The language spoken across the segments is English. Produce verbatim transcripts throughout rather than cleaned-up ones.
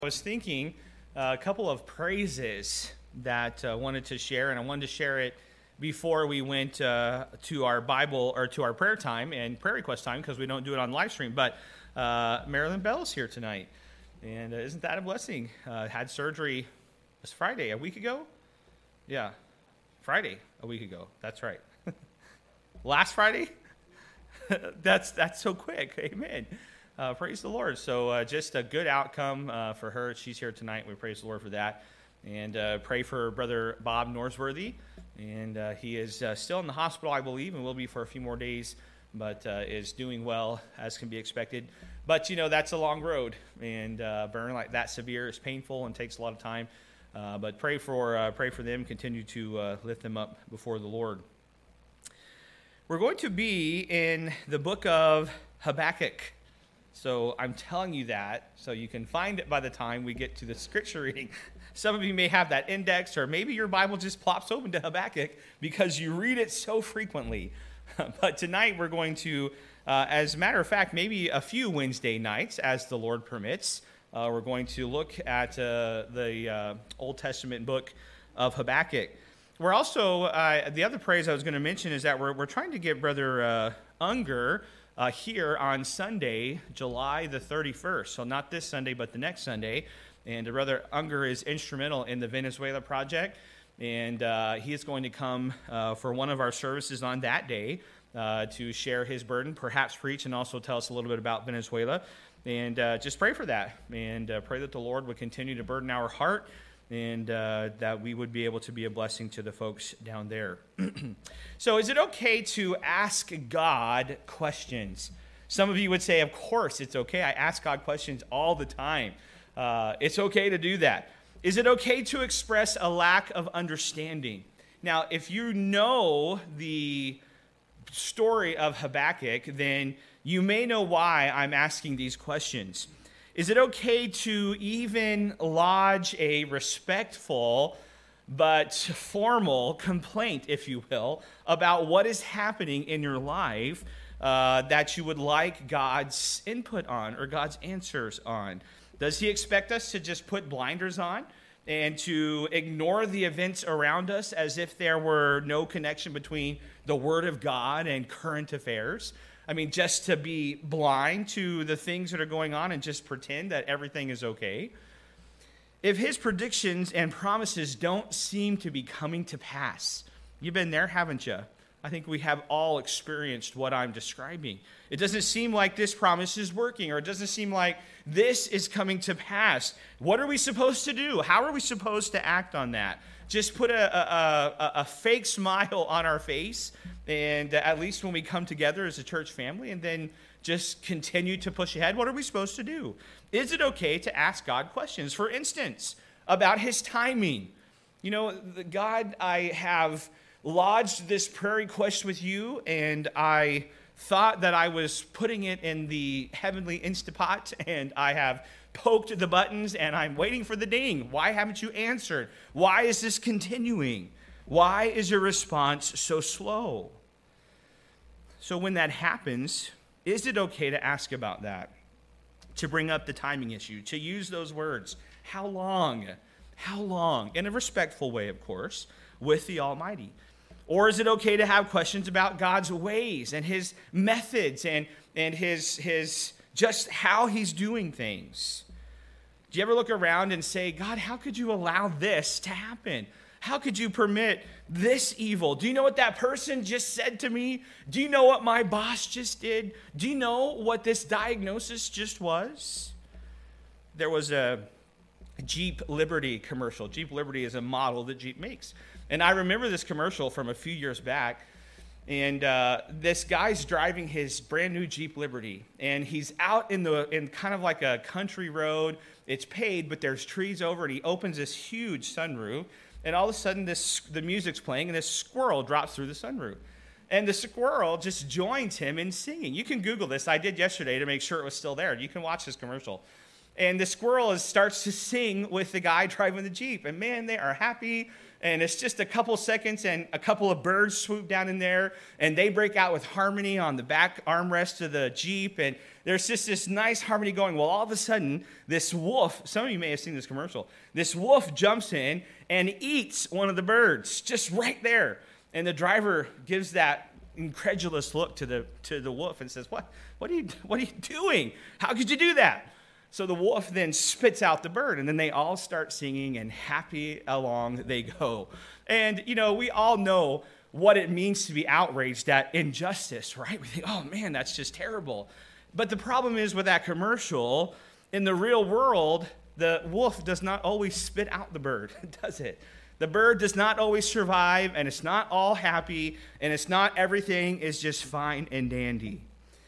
I was thinking uh, a couple of praises that I uh, wanted to share, and I wanted to share it before we went uh, to our Bible or to our prayer time and prayer request time because we don't do it on live stream. But uh, Marilyn Bell's here tonight, and uh, isn't that a blessing? Uh, had surgery this Friday, a week ago? Yeah, Friday, a week ago. That's right. Last Friday? that's that's so quick. Amen. Uh, praise the Lord. So uh, just a good outcome uh, for her. She's here tonight. We praise the Lord for that. And uh, pray for Brother Bob Norsworthy. And uh, he is uh, still in the hospital, I believe, and will be for a few more days, but uh, is doing well, as can be expected. But, you know, that's a long road. And uh, burn like that severe is painful and takes a lot of time. Uh, but pray for, uh, pray for them. Continue to uh, lift them up before the Lord. We're going to be in the book of Habakkuk. So I'm telling you that so you can find it by the time we get to the scripture reading. Some of you may have that indexed, or maybe your Bible just plops open to Habakkuk because you read it so frequently. But tonight we're going to, uh, as a matter of fact, maybe a few Wednesday nights, as the Lord permits, uh, we're going to look at uh, the uh, Old Testament book of Habakkuk. We're also, uh, the other praise I was going to mention is that we're, we're trying to get Brother uh, Unger Uh, here on Sunday, July the thirty-first. So not this Sunday, but the next Sunday. And uh, Brother Unger is instrumental in the Venezuela project. And uh, he is going to come uh, for one of our services on that day uh, to share his burden, perhaps preach, and also tell us a little bit about Venezuela. And uh, just pray for that. And uh, pray that the Lord would continue to burden our heart and uh, that we would be able to be a blessing to the folks down there. So is it okay to ask God questions? Some of you would say, of course it's okay. I ask God questions all the time. Uh, it's okay to do that. Is it okay to express a lack of understanding? Now, if you know the story of Habakkuk, then you may know why I'm asking these questions. Is it okay to even lodge a respectful but formal complaint, if you will, about what is happening in your life uh, that you would like God's input on or God's answers on? Does he expect us to just put blinders on and to ignore the events around us as if there were no connection between the Word of God and current affairs? I mean, just to be blind to the things that are going on and just pretend that everything is okay? If his predictions and promises don't seem to be coming to pass, you've been there, haven't you? I think we have all experienced what I'm describing. It doesn't seem like this promise is working, or it doesn't seem like this is coming to pass. What are we supposed to do? How are we supposed to act on that? Just put a, a, a, a fake smile on our face, and at least when we come together as a church family, and then just continue to push ahead? What are we supposed to do? Is it okay to ask God questions? For instance, about his timing. You know, the God, I have lodged this prayer request with you, and I thought that I was putting it in the heavenly Instapot, and I have poked the buttons, and I'm waiting for the ding. Why haven't you answered? Why is this continuing? Why is your response so slow? So when that happens, is it okay to ask about that? To bring up the timing issue, to use those words? How long? How long? In a respectful way, of course, with the Almighty. Or is it okay to have questions about God's ways and his methods and, and his, his just how he's doing things? Do you ever look around and say, God, how could you allow this to happen? How could you permit this evil? Do you know what that person just said to me? Do you know what my boss just did? Do you know what this diagnosis just was? There was a Jeep Liberty commercial. Jeep Liberty is a model that Jeep makes. And I remember this commercial from a few years back. And uh, this guy's driving his brand new Jeep Liberty. And he's out in the in kind of like a country road. It's paved, but there's trees over it. He opens this huge sunroof. And all of a sudden, this the music's playing, and this squirrel drops through the sunroof. And the squirrel just joins him in singing. You can Google this. I did yesterday to make sure it was still there. You can watch this commercial. And the squirrel is, starts to sing with the guy driving the Jeep. And man, they are happy. And it's just a couple seconds, and a couple of birds swoop down in there, and they break out with harmony on the back armrest of the Jeep. And there's just this nice harmony going. Well, all of a sudden, this wolf, some of you may have seen this commercial, this wolf jumps in and eats one of the birds just right there. And the driver gives that incredulous look to the to the wolf and says, what, what, are you, what are you doing? How could you do that? So the wolf then spits out the bird, and then they all start singing, and happy along they go. And, you know, we all know what it means to be outraged at injustice, right? We think, oh, man, that's just terrible. But the problem is with that commercial, in the real world, the wolf does not always spit out the bird, does it? The bird does not always survive, and it's not all happy, and it's not everything is just fine and dandy.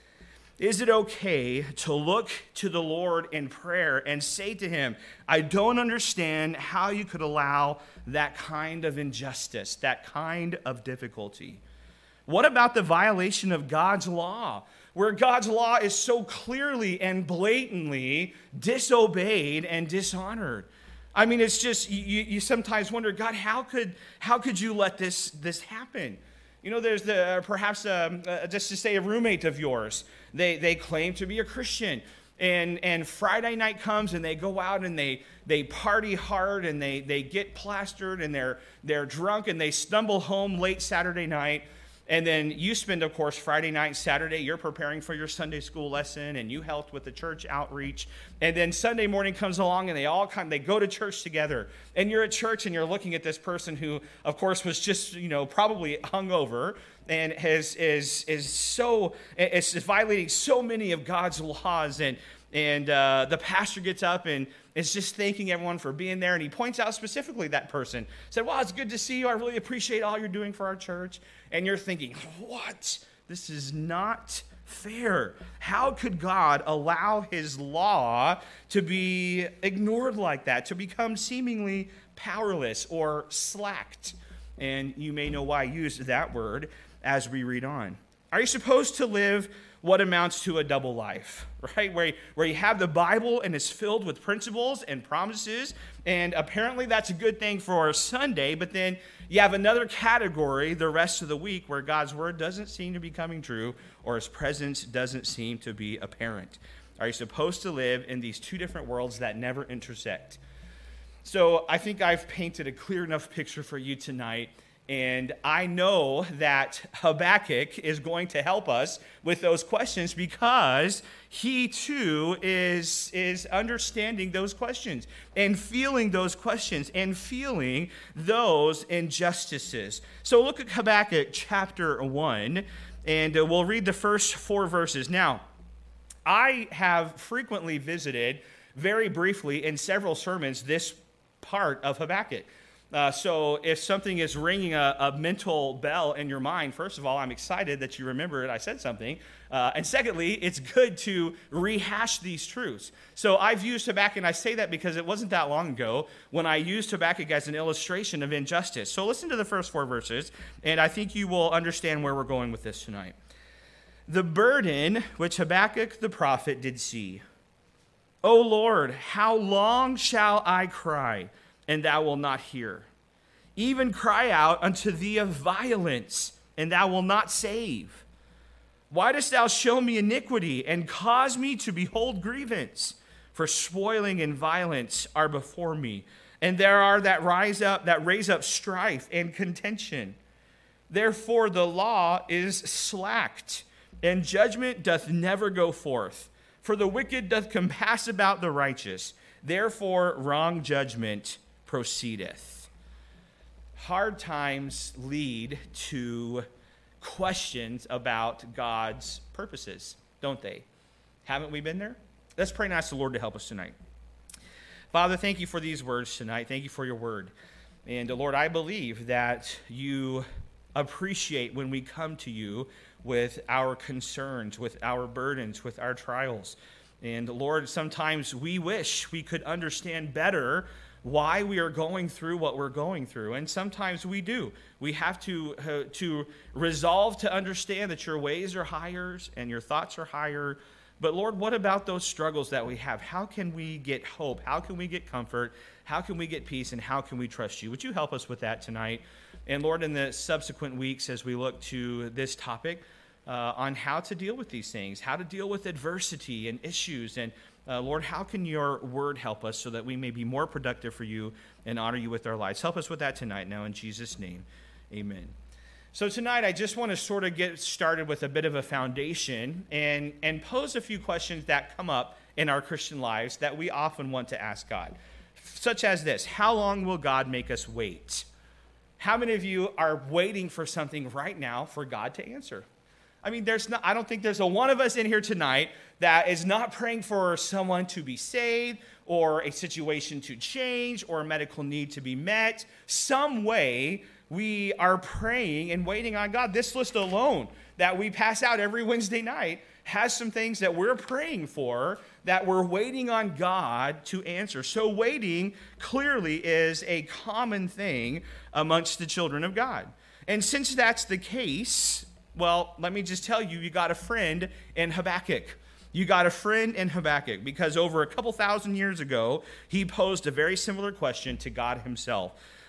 Is it okay to look to the Lord in prayer and say to him, I don't understand how you could allow that kind of injustice, that kind of difficulty? What about the violation of God's law, where God's law is so clearly and blatantly disobeyed and dishonored? I mean, it's just, you, you sometimes wonder, God, how could, how could you let this, this happen? You know, there's the uh, perhaps um, uh, just to say a roommate of yours. They they claim to be a Christian, and and Friday night comes and they go out and they they party hard and they they get plastered and they're they're drunk and they stumble home late Saturday night. And then you spend, of course, Friday night and Saturday, you're preparing for your Sunday school lesson, and you helped with the church outreach. And then Sunday morning comes along, and they all come, they go to church together. And you're at church, and you're looking at this person who, of course, was just, you know, probably hungover and has is is so is violating so many of God's laws. And and uh, the pastor gets up and is just thanking everyone for being there. And he points out specifically that person. Said, well, it's good to see you. I really appreciate all you're doing for our church. And you're thinking, what? This is not fair. How could God allow his law to be ignored like that, to become seemingly powerless or slacked? And you may know why I used that word as we read on. Are you supposed to live what amounts to a double life, right? Where, where you have the Bible and it's filled with principles and promises, and apparently that's a good thing for Sunday, but then you have another category the rest of the week where God's word doesn't seem to be coming true or his presence doesn't seem to be apparent. Are you supposed to live in these two different worlds that never intersect? So I think I've painted a clear enough picture for you tonight. And I know that Habakkuk is going to help us with those questions because he too is, is understanding those questions and feeling those questions and feeling those injustices. So look at Habakkuk chapter one, and uh, we'll read the first four verses. Now, I have frequently visited, very briefly in several sermons, this part of Habakkuk. Uh, so if something is ringing a, a mental bell in your mind, first of all, I'm excited that you remembered I said something. Uh, and secondly, it's good to rehash these truths. So I've used Habakkuk, and I say that because it wasn't that long ago when I used Habakkuk as an illustration of injustice. So listen to the first four verses, and I think you will understand where we're going with this tonight. The burden which Habakkuk the prophet did see. O Lord, how long shall I cry, and thou wilt not hear? Even cry out unto thee of violence, and thou wilt not save. Why dost thou show me iniquity, and cause me to behold grievance? For spoiling and violence are before me, and there are that rise up, that raise up strife and contention. Therefore the law is slacked, and judgment doth never go forth. For the wicked doth compass about the righteous, therefore wrong judgment proceedeth. Hard times lead to questions about God's purposes, don't they? Haven't we been there? Let's pray and ask the Lord to help us tonight. Father, thank you for these words tonight. Thank you for your word. And uh, Lord, I believe that you appreciate when we come to you with our concerns, with our burdens, with our trials. And Lord, sometimes we wish we could understand better why we are going through what we're going through. And sometimes we do. We have to, uh, to resolve to understand that your ways are higher and your thoughts are higher. But Lord, what about those struggles that we have? How can we get hope? How can we get comfort? How can we get peace? And how can we trust you? Would you help us with that tonight? And Lord, in the subsequent weeks as we look to this topic uh, on how to deal with these things, how to deal with adversity and issues, and uh, Lord, how can your word help us so that we may be more productive for you and honor you with our lives? Help us with that tonight now in Jesus' name, amen. So tonight, I just want to sort of get started with a bit of a foundation and, and pose a few questions that come up in our Christian lives that we often want to ask God, such as this: how long will God make us wait? How many of you are waiting for something right now for God to answer? I mean, there's not, I don't think there's a one of us in here tonight that is not praying for someone to be saved or a situation to change or a medical need to be met. Some way we are praying and waiting on God. This list alone that we pass out every Wednesday night has some things that we're praying for that we're waiting on God to answer. So waiting clearly is a common thing amongst the children of God. And since that's the case, well, let me just tell you, you got a friend in Habakkuk. You got a friend in Habakkuk because over a couple thousand years ago, he posed a very similar question to God himself.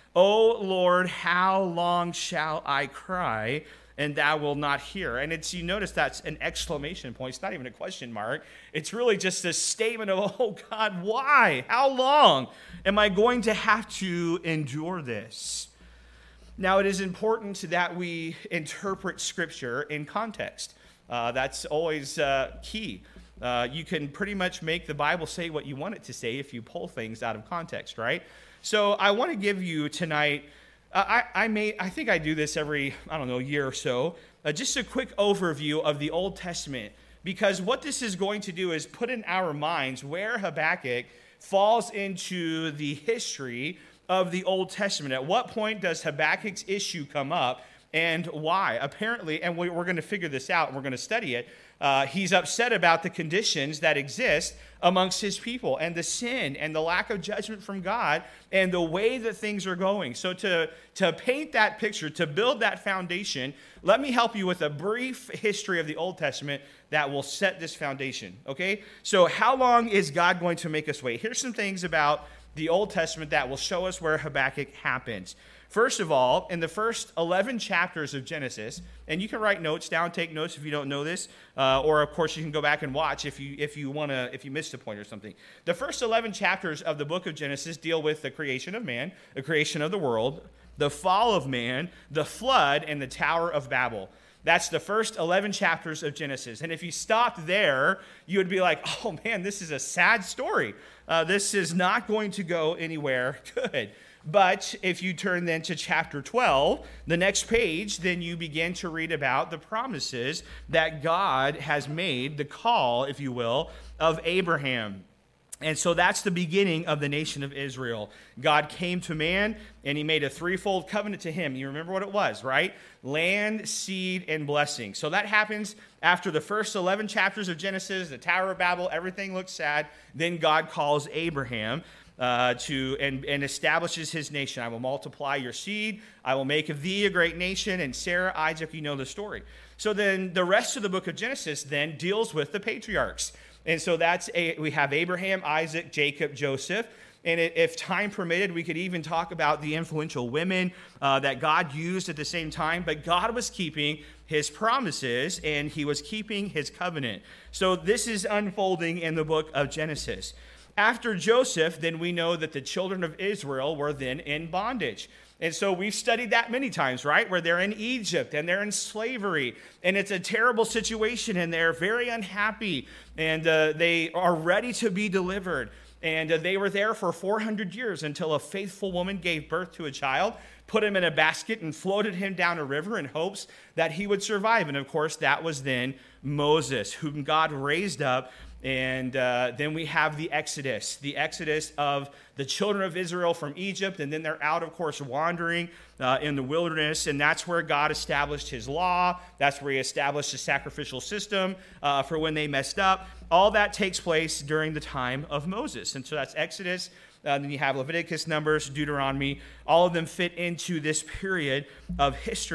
"O Lord, how long shall I cry, and thou wilt not hear?" And it's, you notice that's an exclamation point. It's not even a question mark. It's really just a statement of, oh God, why? How long am I going to have to endure this? Now, it is important that we interpret Scripture in context. Uh, that's always uh, key. Uh, you can pretty much make the Bible say what you want it to say if you pull things out of context, right? So I want to give you tonight, uh, I, I may, I think I do this every, I don't know, year or so, uh, just a quick overview of the Old Testament, because what this is going to do is put in our minds where Habakkuk falls into the history of the Old Testament. At what point does Habakkuk's issue come up and why? Apparently, and we, we're going to figure this out and we're going to study it, uh, he's upset about the conditions that exist amongst his people and the sin and the lack of judgment from God and the way that things are going. So to, to paint that picture, to build that foundation, let me help you with a brief history of the Old Testament that will set this foundation, okay? So how long is God going to make us wait? Here's some things about the Old Testament that will show us where Habakkuk happens. First of all, in the first eleven chapters of Genesis, and you can write notes down, take notes if you don't know this, uh, or of course you can go back and watch if you if you want to if you missed a point or something. The first eleven chapters of the book of Genesis deal with the creation of man, the creation of the world, the fall of man, the flood, and the Tower of Babel. That's the first eleven chapters of Genesis. And if you stopped there, you would be like, oh man, this is a sad story. Uh, this is not going to go anywhere good. But if you turn then to chapter twelve, the next page, then you begin to read about the promises that God has made, the call, if you will, of Abraham. And so that's the beginning of the nation of Israel. God came to man, and he made a threefold covenant to him. You remember what it was, right? Land, seed, and blessing. So that happens after the first eleven chapters of Genesis, the Tower of Babel, everything looks sad. Then God calls Abraham uh, to and, and establishes his nation. I will multiply your seed. I will make of thee a great nation. And Sarah, Isaac, you know the story. So then the rest of the book of Genesis then deals with the patriarchs. And so that's a, we have Abraham, Isaac, Jacob, Joseph. And it, if time permitted, we could even talk about the influential women uh, that God used at the same time. But God was keeping his promises, and he was keeping his covenant. So this is unfolding in the book of Genesis. After Joseph, then we know that the children of Israel were then in bondage. And so we've studied that many times, right? Where they're in Egypt and they're in slavery and it's a terrible situation and they're very unhappy and uh, they are ready to be delivered. And uh, they were there for four hundred years until a faithful woman gave birth to a child, put him in a basket and floated him down a river in hopes that he would survive. And of course, that was then Moses, whom God raised up. And uh, then we have the Exodus, the Exodus of the children of Israel from Egypt. And then they're out, of course, wandering uh, in the wilderness. And that's where God established his law. That's where he established a sacrificial system uh, for when they messed up. All that takes place during the time of Moses. And so that's Exodus. Uh, then you have Leviticus, Numbers, Deuteronomy. All of them fit into this period of history.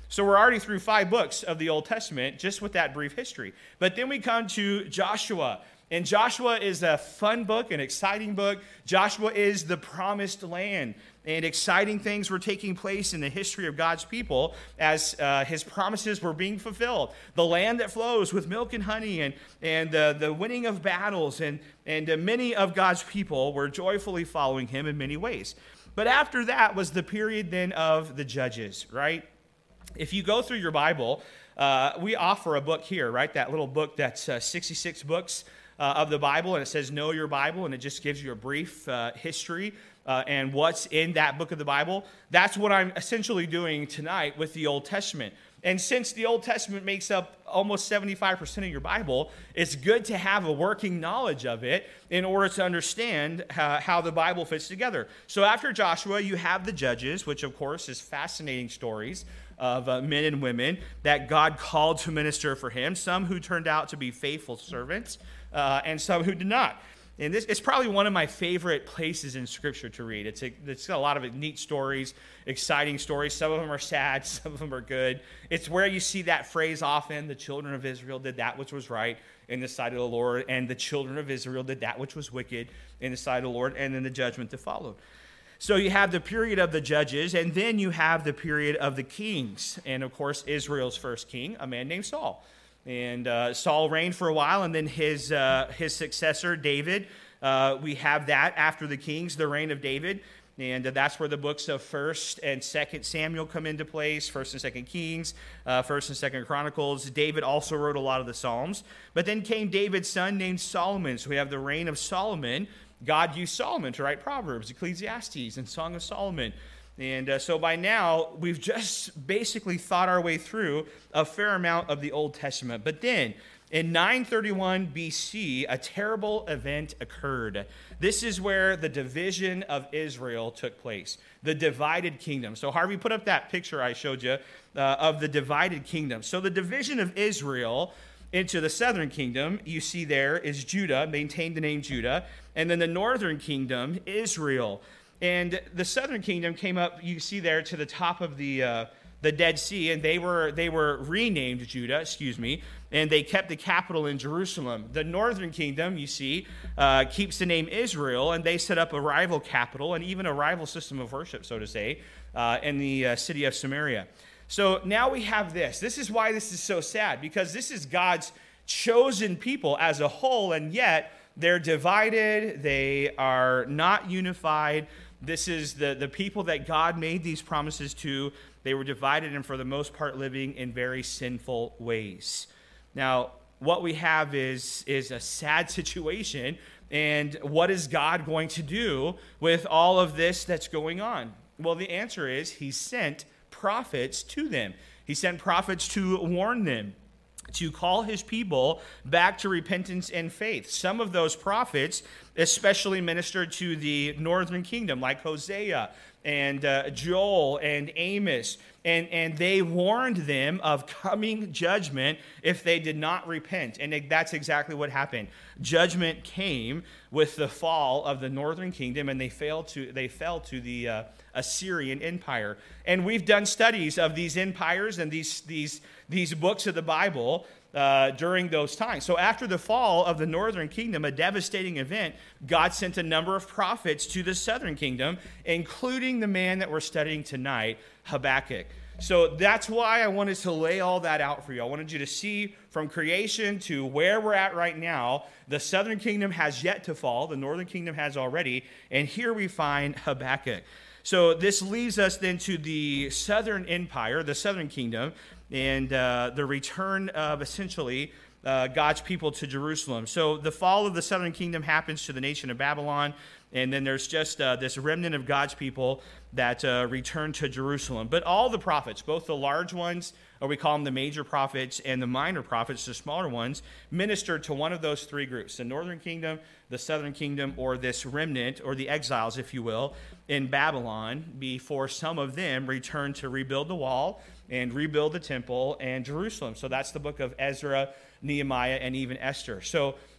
So we're already through five books of the Old Testament just with that brief history. But then we come to Joshua. And Joshua is a fun book, an exciting book. Joshua is the promised land. And exciting things were taking place in the history of God's people as uh, his promises were being fulfilled. The land that flows with milk and honey, and, and uh, the winning of battles. And, and uh, many of God's people were joyfully following him in many ways. But after that was the period then of the Judges, right? If you go through your Bible, uh, we offer a book here, right? That little book that's uh, sixty-six books uh, of the Bible, and it says Know Your Bible, and it just gives you a brief uh, history uh, and what's in that book of the Bible. That's what I'm essentially doing tonight with the Old Testament. And since the Old Testament makes up almost seventy-five percent of your Bible, it's good to have a working knowledge of it in order to understand how, how the Bible fits together. So after Joshua, you have the Judges, which of course is fascinating stories of uh, men and women that God called to minister for him, some who turned out to be faithful servants, uh, and some who did not. And this it's probably one of my favorite places in Scripture to read. It's, a, it's got a lot of neat stories, exciting stories. Some of them are sad, some of them are good. It's where you see that phrase often, the children of Israel did that which was right in the sight of the Lord, and the children of Israel did that which was wicked in the sight of the Lord, and then the judgment that followed. So you have the period of the Judges, and then you have the period of the kings. And of course, Israel's first king, a man named Saul. And uh, Saul reigned for a while, and then his uh, his successor, David. Uh, we have that after the kings, the reign of David. And uh, that's where the books of First and Second Samuel come into place, First and Second Kings, uh, First and Second Chronicles. David also wrote a lot of the Psalms. But then came David's son named Solomon. So we have the reign of Solomon. God used Solomon to write Proverbs, Ecclesiastes, and Song of Solomon. And uh, so by now, we've just basically thought our way through a fair amount of the Old Testament. But then, in nine thirty-one B C, a terrible event occurred. This is where the division of Israel took place, the divided kingdom. So Harvey, put up that picture I showed you uh, of the divided kingdom. So the division of Israel into the southern kingdom, you see there, is Judah, maintained the name Judah, and then the northern kingdom, Israel. And the southern kingdom came up, you see there, to the top of the uh, the Dead Sea, and they were they were renamed Judah, excuse me, and they kept the capital in Jerusalem. The northern kingdom, you see, uh, keeps the name Israel, and they set up a rival capital and even a rival system of worship, so to say, uh, in the uh, city of Samaria. So now we have this. This is why this is so sad, because this is God's chosen people as a whole, and yet they're divided, they are not unified. This is the, the people that God made these promises to. They were divided and for the most part living in very sinful ways. Now, what we have is, is a sad situation, and what is God going to do with all of this that's going on? Well, the answer is he sent prophets to them. He sent prophets to warn them, to call his people back to repentance and faith. Some of those prophets especially ministered to the northern kingdom, like Hosea and uh, Joel and Amos, and, and they warned them of coming judgment if they did not repent. And that's exactly what happened. Judgment came with the fall of the northern kingdom, and they fell to they fell to the uh, Assyrian Empire. And we've done studies of these empires and these these these books of the Bible uh, during those times. So after the fall of the northern kingdom, a devastating event, God sent a number of prophets to the southern kingdom, including the man that we're studying tonight, Habakkuk. So that's why I wanted to lay all that out for you. I wanted you to see from creation to where we're at right now, the southern kingdom has yet to fall. The northern kingdom has already. And here we find Habakkuk. So this leads us then to the southern empire, the southern kingdom, and uh, the return of essentially uh, God's people to Jerusalem. So the fall of the southern kingdom happens to the nation of Babylon, and then there's just uh, this remnant of God's people that uh, return to Jerusalem. But all the prophets, both the large ones, or we call them the major prophets, and the minor prophets, the smaller ones, ministered to one of those three groups, the northern kingdom, the southern kingdom, or this remnant, or the exiles, if you will, in Babylon, before some of them returned to rebuild the wall and rebuild the temple and Jerusalem. So that's the book of Ezra, Nehemiah, and even Esther. So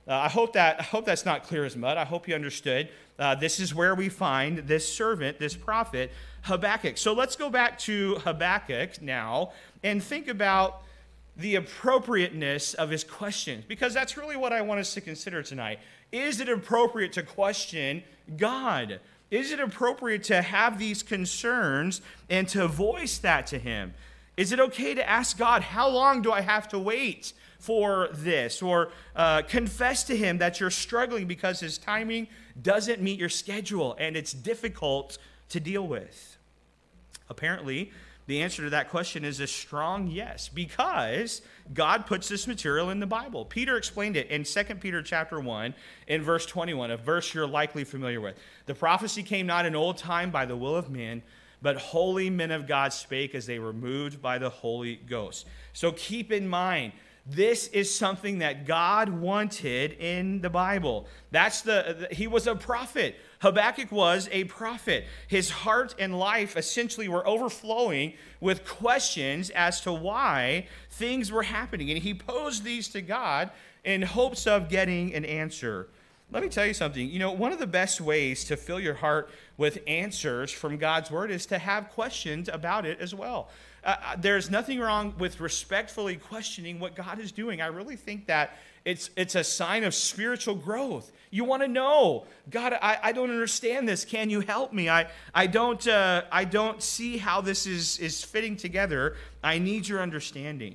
uh, I hope that I hope that's not clear as mud. I hope you understood. Uh, this is where we find this servant, this prophet, Habakkuk. So let's go back to Habakkuk now and think about the appropriateness of his questions, because that's really what I want us to consider tonight. Is it appropriate to question God? Is it appropriate to have these concerns and to voice that to him? Is it okay to ask God, how long do I have to wait for this? Or uh, confess to him that you're struggling because his timing doesn't meet your schedule and it's difficult to deal with? Apparently, the answer to that question is a strong yes, because God puts this material in the Bible. Peter explained it in Second Peter chapter one, in verse twenty-one, a verse you're likely familiar with. The prophecy came not in old time by the will of men, but holy men of God spake as they were moved by the Holy Ghost. So keep in mind, this is something that God wanted in the Bible. That's the, he was a prophet. Habakkuk was a prophet. His heart and life essentially were overflowing with questions as to why things were happening. And he posed these to God in hopes of getting an answer. Let me tell you something. You know, one of the best ways to fill your heart with answers from God's word is to have questions about it as well. Uh, there's nothing wrong with respectfully questioning what God is doing. I really think that it's it's a sign of spiritual growth. You want to know, God, I, I don't understand this. Can you help me? I I don't uh, I don't see how this is is fitting together. I need your understanding.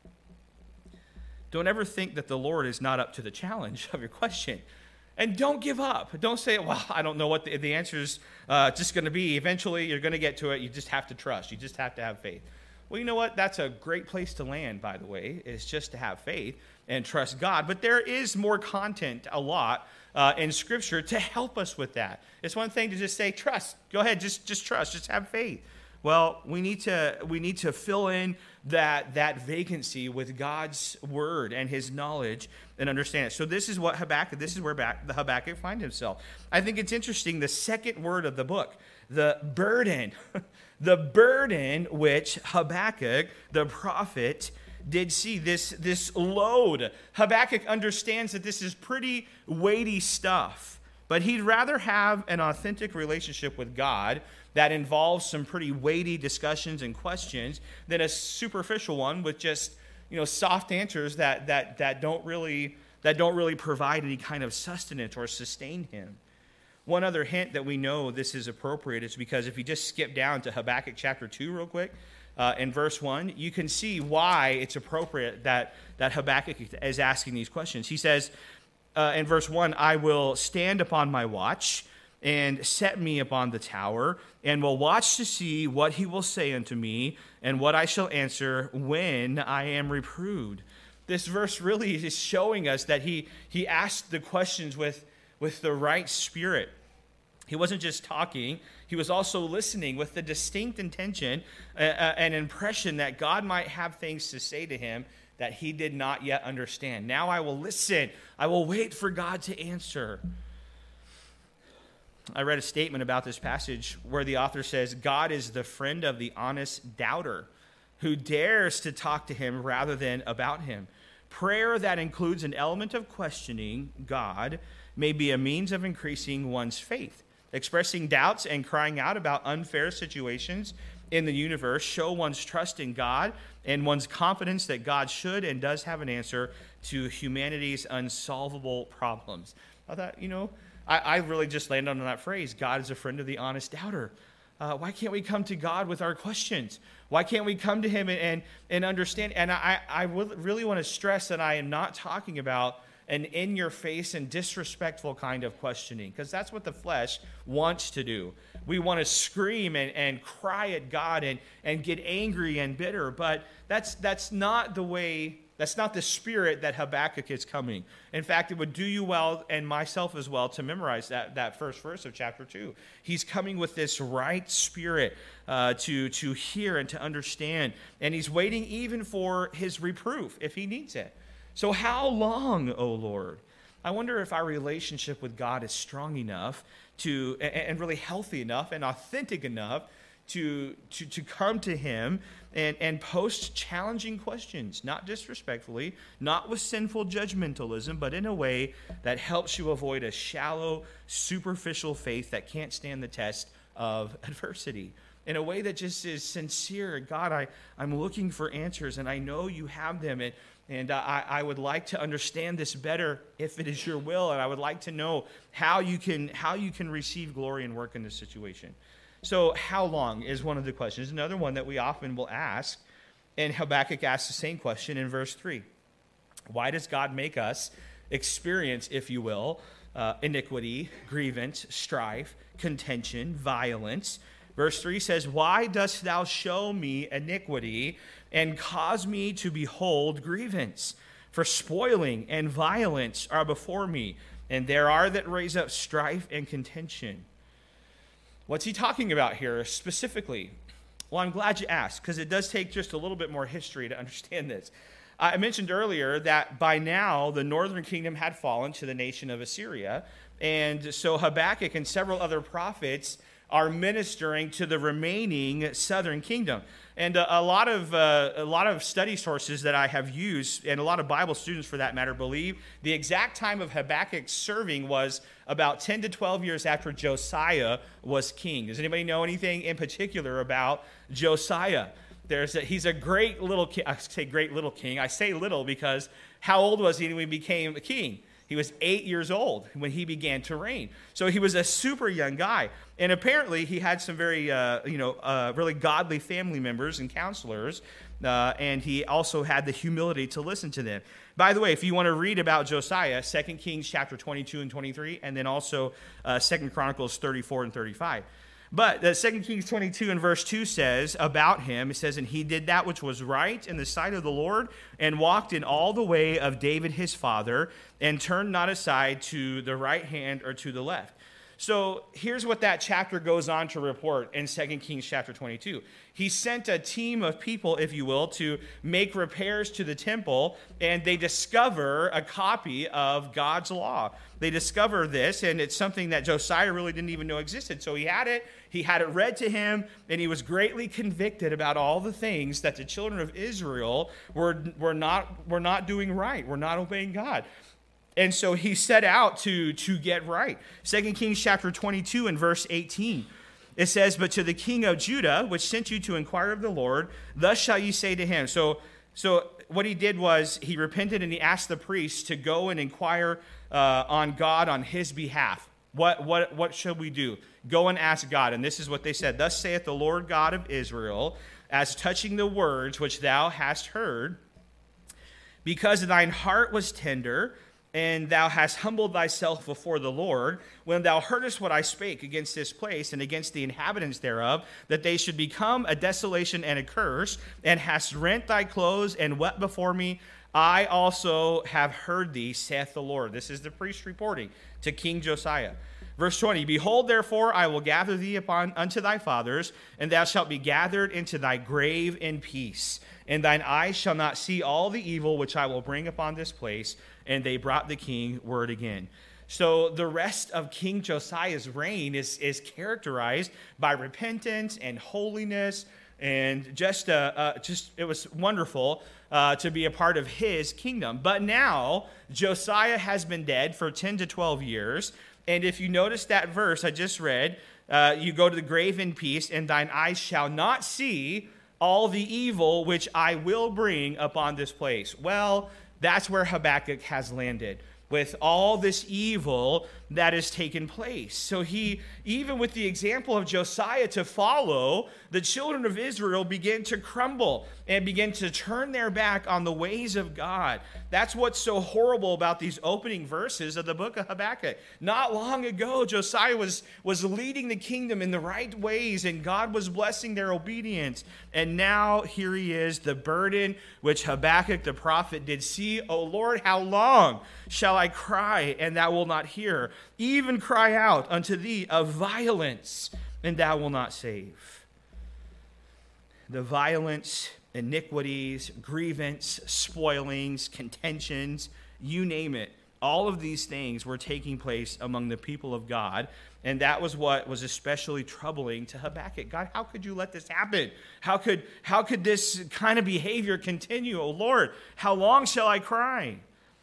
Don't ever think that the Lord is not up to the challenge of your question. And don't give up. Don't say, well, I don't know what the, the answer is uh, just going to be. Eventually, you're going to get to it. You just have to trust. You just have to have faith. Well, you know what? That's a great place to land, by the way, is just to have faith and trust God. But there is more content, a lot, uh, in Scripture to help us with that. It's one thing to just say, trust. Go ahead, just, just trust. Just have faith. Well, we need to we need to fill in that that vacancy with God's word and his knowledge and understand it. So this is what Habakkuk, this is where the Habakkuk finds himself. I think it's interesting, the second word of the book, the burden, the burden which Habakkuk, the prophet, did see, this, this load. Habakkuk understands that this is pretty weighty stuff, but he'd rather have an authentic relationship with God that involves some pretty weighty discussions and questions than a superficial one with just, you know, soft answers that that that don't really that don't really provide any kind of sustenance or sustain him. One other hint that we know this is appropriate is because if you just skip down to Habakkuk chapter two real quick, uh, in verse one, you can see why it's appropriate that that Habakkuk is asking these questions. He says uh, in verse one, I will stand upon my watch and set me upon the tower, and will watch to see what he will say unto me, and what I shall answer when I am reproved. This verse really is showing us that he, he asked the questions with, with the right spirit. He wasn't just talking, he was also listening with the distinct intention uh, uh, and impression that God might have things to say to him that he did not yet understand. Now I will listen. I will wait for God to answer. I read a statement about this passage where the author says, God is the friend of the honest doubter who dares to talk to him rather than about him. Prayer that includes an element of questioning God may be a means of increasing one's faith. Expressing doubts and crying out about unfair situations in the universe show one's trust in God and one's confidence that God should and does have an answer to humanity's unsolvable problems. I thought, you know, I, I really just landed on that phrase, God is a friend of the honest doubter. Uh, why can't we come to God with our questions? Why can't we come to him and, and, and understand? And I, I really want to stress that I am not talking about an in-your-face and disrespectful kind of questioning, because that's what the flesh wants to do. We want to scream and, and cry at God and, and get angry and bitter, but that's that's not the way. That's not the spirit that Habakkuk is coming. In fact, it would do you well, and myself as well, to memorize that, that first verse of chapter two. He's coming with this right spirit uh, to, to hear and to understand, and he's waiting even for his reproof if he needs it. So how long, O Lord? I wonder if our relationship with God is strong enough to, and really healthy enough and authentic enough to, to, to come to him and, and post challenging questions, not disrespectfully, not with sinful judgmentalism, but in a way that helps you avoid a shallow, superficial faith that can't stand the test of adversity. In a way that just is sincere. God, I, I'm looking for answers, and I know you have them, and, and I, I would like to understand this better if it is your will, and I would like to know how you can, how you can receive glory and work in this situation. So how long is one of the questions. Another one that we often will ask, and Habakkuk asks the same question in verse three. Why does God make us experience, if you will, uh, iniquity, grievance, strife, contention, violence? Verse three says, why dost thou show me iniquity and cause me to behold grievance? For spoiling and violence are before me, and there are that raise up strife and contention. What's he talking about here specifically? Well, I'm glad you asked, because it does take just a little bit more history to understand this. I mentioned earlier that by now the northern kingdom had fallen to the nation of Assyria, and so Habakkuk and several other prophets are ministering to the remaining southern kingdom. And a, a lot of uh, a lot of study sources that I have used, and a lot of Bible students for that matter, believe the exact time of Habakkuk's serving was about ten to twelve years after Josiah was king. Does anybody know anything in particular about Josiah? There's a, he's a great little king. I say great little king. I say little because how old was he when he became a king? He was eight years old when he began to reign. So he was a super young guy. And apparently he had some very, uh, you know, uh, really godly family members and counselors. Uh, and he also had the humility to listen to them. By the way, if you want to read about Josiah, Second Kings chapter twenty-two and twenty-three, and then also uh, Second Chronicles thirty-four and thirty-five. But the Second Kings twenty-two and verse two says about him, it says, and he did that which was right in the sight of the Lord, and walked in all the way of David his father, and turned not aside to the right hand or to the left. So here's what that chapter goes on to report in Second Kings chapter twenty-two. He sent a team of people, if you will, to make repairs to the temple, and they discover a copy of God's law. They discover this, and it's something that Josiah really didn't even know existed. So he had it, he had it read to him, and he was greatly convicted about all the things that the children of Israel were, were, not, were not doing right, were not obeying God. And so he set out to, to get right. Second Kings chapter twenty-two and verse eighteen. It says, but to the king of Judah, which sent you to inquire of the Lord, thus shall you say to him. So, so what he did was he repented and he asked the priests to go and inquire uh, on God on his behalf. What, what, what should we do? Go and ask God. And this is what they said. Thus saith the Lord God of Israel, as touching the words which thou hast heard, because thine heart was tender, and thou hast humbled thyself before the Lord, when thou heardest what I spake against this place and against the inhabitants thereof, that they should become a desolation and a curse, and hast rent thy clothes and wept before me, I also have heard thee, saith the Lord. This is the priest reporting to King Josiah. Verse twenty, behold, therefore, I will gather thee upon unto thy fathers, and thou shalt be gathered into thy grave in peace. And thine eyes shall not see all the evil which I will bring upon this place. And they brought the king word again. So the rest of King Josiah's reign is, is characterized by repentance and holiness, and just uh, uh, just it was wonderful uh, to be a part of his kingdom. But now Josiah has been dead for ten to twelve years, and if you notice that verse I just read, uh, you go to the grave in peace, and thine eyes shall not see all the evil which I will bring upon this place. Well, that's where Habakkuk has landed, with all this evil that has taken place. So he, even with the example of Josiah to follow, the children of Israel begin to crumble and begin to turn their back on the ways of God. That's what's so horrible about these opening verses of the book of Habakkuk. Not long ago, Josiah was, was leading the kingdom in the right ways, and God was blessing their obedience. And now here he is, the burden which Habakkuk the prophet did see. O Lord, how long shall I cry, and thou wilt not hear? Even cry out unto thee of violence, and thou wilt not save. The violence, iniquities, grievance, spoilings, contentions, you name it, All of these things were taking place among the people of God, and that was what was especially troubling to Habakkuk. God, how could you let this happen? How could, how could this kind of behavior continue? Oh, Lord, how long shall I cry?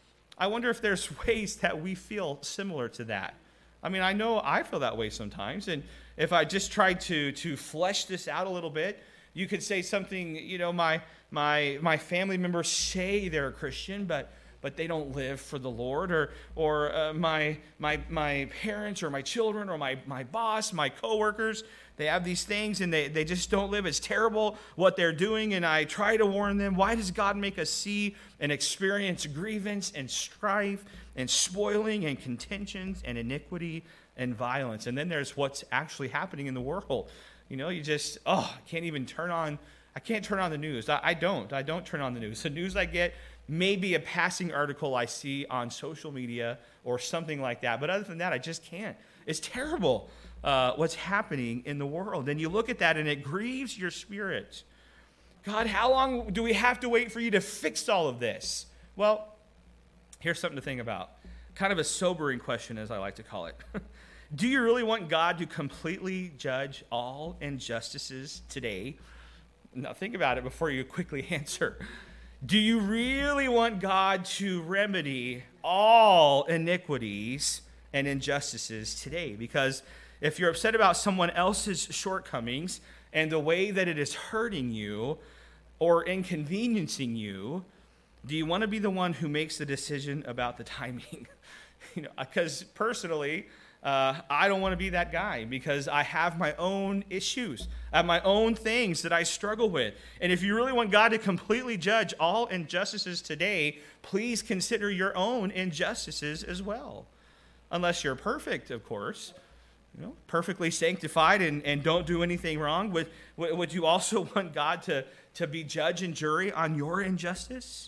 I wonder if there's ways that we feel similar to that. I mean, I know I feel that way sometimes, and if I just tried to, to flesh this out a little bit, you could say something, you know, my, my, my family members say they're a Christian, but but they don't live for the Lord, or or uh, my my my parents or my children or my, my boss, my coworkers, they have these things and they, they just don't live. It's terrible what they're doing, and I try to warn them. Why does God make us see and experience grievance and strife and spoiling and contentions and iniquity and violence? And then there's what's actually happening in the world. You know, you just, oh, I can't even turn on, I can't turn on the news. I, I don't. I don't turn on the news. The news I get, maybe a passing article I see on social media or something like that. But other than that, I just can't. It's terrible uh, what's happening in the world. And you look at that and it grieves your spirit. God, how long do we have to wait for you to fix all of this? Well, here's something to think about. Kind of a sobering question, as I like to call it. Do you really want God to completely judge all injustices today? Now think about it before you quickly answer. Do you really want God to remedy all iniquities and injustices today? Because if you're upset about someone else's shortcomings and the way that it is hurting you or inconveniencing you, do you want to be the one who makes the decision about the timing? You know, because personally, Uh, I don't want to be that guy because I have my own issues. I have my own things that I struggle with. And if you really want God to completely judge all injustices today, please consider your own injustices as well. Unless you're perfect, of course, you know, perfectly sanctified and, and don't do anything wrong. Would, would you also want God to, to be judge and jury on your injustice?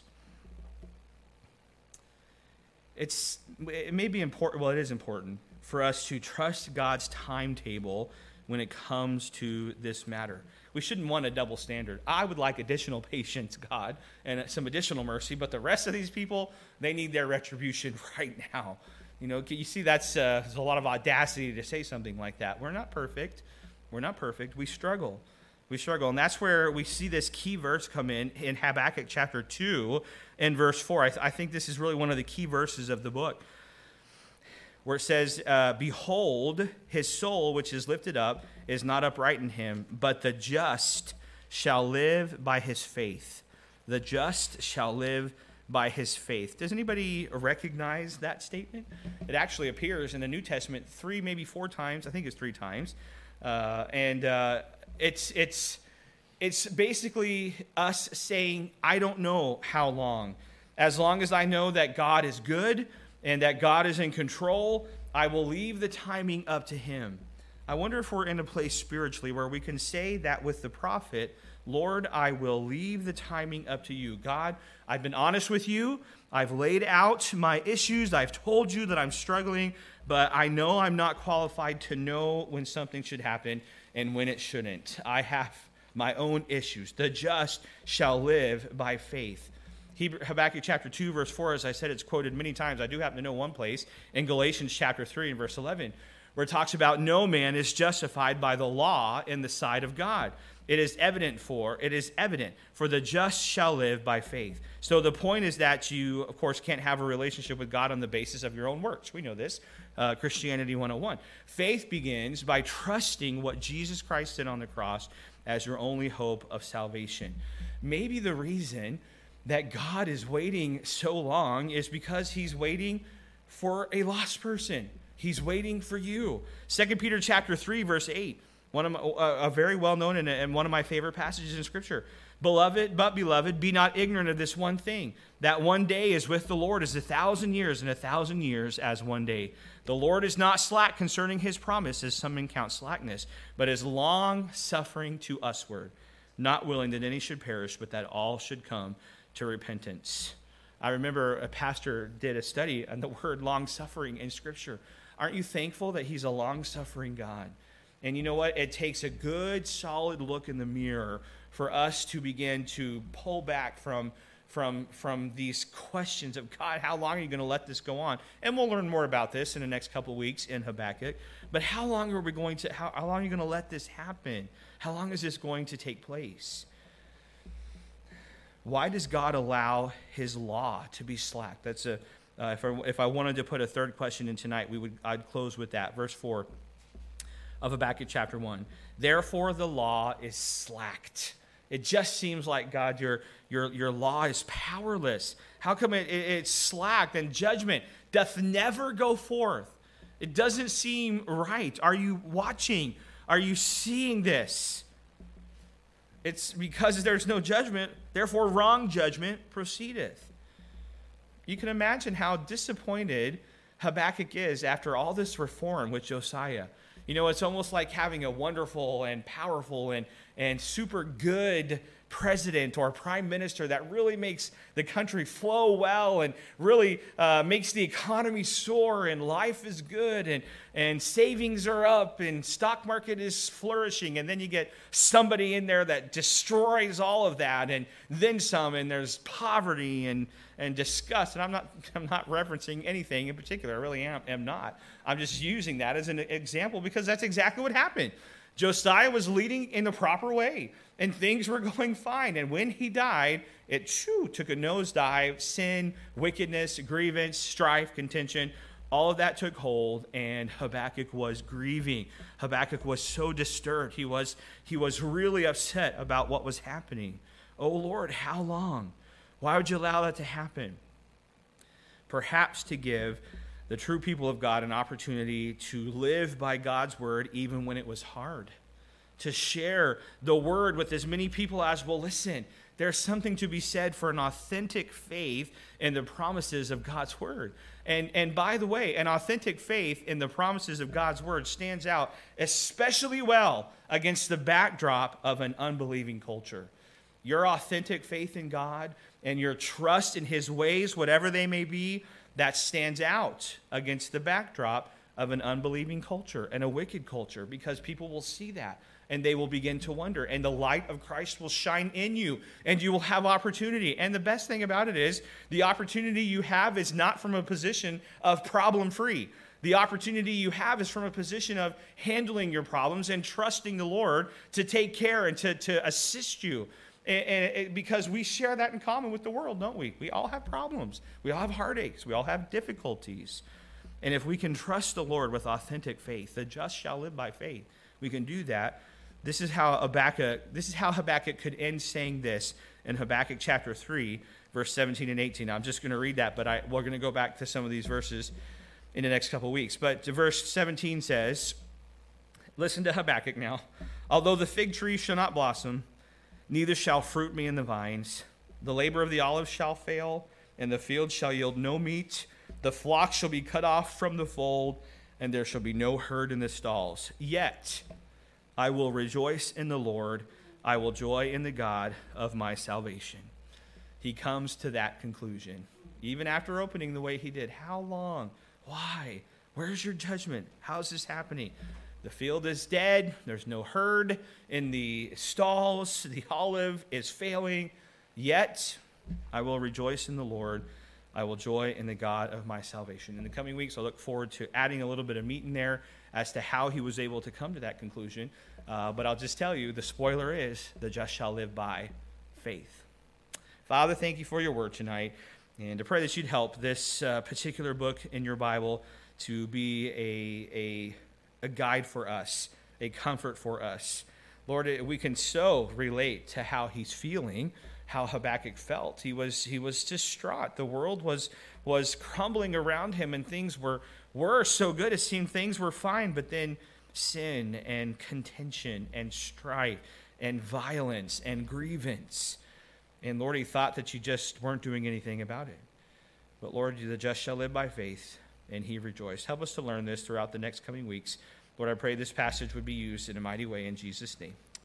It's, it may be important, well, it is important for us to trust God's timetable when it comes to this matter. We shouldn't want a double standard. I would like additional patience, God, and some additional mercy, but the rest of these people, they need their retribution right now. You know, you see that's uh, there's a lot of audacity to say something like that. We're not perfect. We're not perfect. We struggle. We struggle. And that's where we see this key verse come in, in Habakkuk chapter two and verse four. I, th- I think this is really one of the key verses of the book, where it says, uh, behold, his soul, which is lifted up, is not upright in him, but the just shall live by his faith. The just shall live by his faith. Does anybody recognize that statement? It actually appears in the New Testament three, maybe four times. I think it's three times. Uh, and uh, it's it's it's basically us saying, I don't know how long. As long as I know that God is good, and that God is in control, I will leave the timing up to him. I wonder if we're in a place spiritually where we can say that with the prophet, Lord, I will leave the timing up to you. God, I've been honest with you. I've laid out my issues. I've told you that I'm struggling, but I know I'm not qualified to know when something should happen and when it shouldn't. I have my own issues. The just shall live by faith. Habakkuk chapter two, verse four, as I said, it's quoted many times. I do happen to know one place in Galatians chapter three and verse eleven, where it talks about no man is justified by the law in the sight of God. It is evident for, it is evident, for the just shall live by faith. So the point is that you, of course, can't have a relationship with God on the basis of your own works. We know this, uh, Christianity one oh one. Faith begins by trusting what Jesus Christ did on the cross as your only hope of salvation. Maybe the reason that God is waiting so long is because he's waiting for a lost person. He's waiting for you. Second Peter chapter three, verse eight, one of my, a very well-known and, and one of my favorite passages in Scripture. Beloved, but beloved, be not ignorant of this one thing, that one day is with the Lord as a thousand years, and a thousand years as one day. The Lord is not slack concerning his promise, as some men count slackness, but is long-suffering to usward, not willing that any should perish, but that all should come to repentance. I remember a pastor did a study on the word long-suffering in Scripture. Aren't you thankful that he's a long-suffering God? And you know what? It takes a good, solid look in the mirror for us to begin to pull back from, from, from these questions of, God, how long are you going to let this go on? And we'll learn more about this in the next couple of weeks in Habakkuk. But how long are we going to, how, how long are you going to let this happen? How long is this going to take place? Why does God allow his law to be slack? That's a, uh, if, I, if I wanted to put a third question in tonight, we would, I'd close with that. Verse four of Habakkuk chapter one. Therefore the law is slacked. It just seems like, God, your, your, your law is powerless. How come it, it, it's slacked and judgment doth never go forth? It doesn't seem right. Are you watching? Are you seeing this? It's because there's no judgment, therefore wrong judgment proceedeth. You can imagine how disappointed Habakkuk is after all this reform with Josiah. You know, it's almost like having a wonderful and powerful and, and super good president or prime minister that really makes the country flow well and really uh, makes the economy soar and life is good and, and savings are up and stock market is flourishing. And then you get somebody in there that destroys all of that and then some, and there's poverty and, and disgust. And I'm not, I'm not referencing anything in particular. I really am, am not. I'm just using that as an example because that's exactly what happened. Josiah was leading in the proper way, and things were going fine. And when he died, it shoo, took a nosedive. Sin, wickedness, grievance, strife, contention, all of that took hold, and Habakkuk was grieving. Habakkuk was so disturbed. He was, he was really upset about what was happening. Oh, Lord, how long? Why would you allow that to happen? Perhaps to give the true people of God an opportunity to live by God's word even when it was hard. To share the word with as many people as will listen. There's something to be said for an authentic faith in the promises of God's word. And, and by the way, an authentic faith in the promises of God's word stands out especially well against the backdrop of an unbelieving culture. Your authentic faith in God and your trust in his ways, whatever they may be, that stands out against the backdrop of an unbelieving culture and a wicked culture, because people will see that and they will begin to wonder, and the light of Christ will shine in you and you will have opportunity. And the best thing about it is the opportunity you have is not from a position of problem free. The opportunity you have is from a position of handling your problems and trusting the Lord to take care and to, to assist you. And, and because we share that in common with the world, don't we? We all have problems. We all have heartaches. We all have difficulties. And if we can trust the Lord with authentic faith, the just shall live by faith. We can do that. This is how Habakkuk, this is how Habakkuk could end saying this in Habakkuk chapter three, verse seventeen and eighteen. Now, I'm just going to read that, but I, we're going to go back to some of these verses in the next couple of weeks. But verse seventeen says, listen to Habakkuk now. Although the fig tree shall not blossom, neither shall fruit be in the vines. The labor of the olive shall fail, and the field shall yield no meat. The flock shall be cut off from the fold, and there shall be no herd in the stalls. Yet I will rejoice in the Lord. I will joy in the God of my salvation. He comes to that conclusion. Even after opening the way he did. How long? Why? Where's your judgment? How's this happening? The field is dead. There's no herd in the stalls. The olive is failing. Yet I will rejoice in the Lord. I will joy in the God of my salvation. In the coming weeks, I look forward to adding a little bit of meat in there as to how he was able to come to that conclusion. Uh, but I'll just tell you, the spoiler is, the just shall live by faith. Father, thank you for your word tonight. And to pray that you'd help this uh, particular book in your Bible to be a, a a guide for us, a comfort for us. Lord, we can so relate to how he's feeling, how Habakkuk felt. He was he was distraught. The world was was crumbling around him, and things were, were so good. It seemed things were fine, but then sin and contention and strife and violence and grievance. And Lord, he thought that you just weren't doing anything about it. But Lord, the just shall live by faith. And he rejoiced. Help us to learn this throughout the next coming weeks. Lord, I pray this passage would be used in a mighty way in Jesus' name.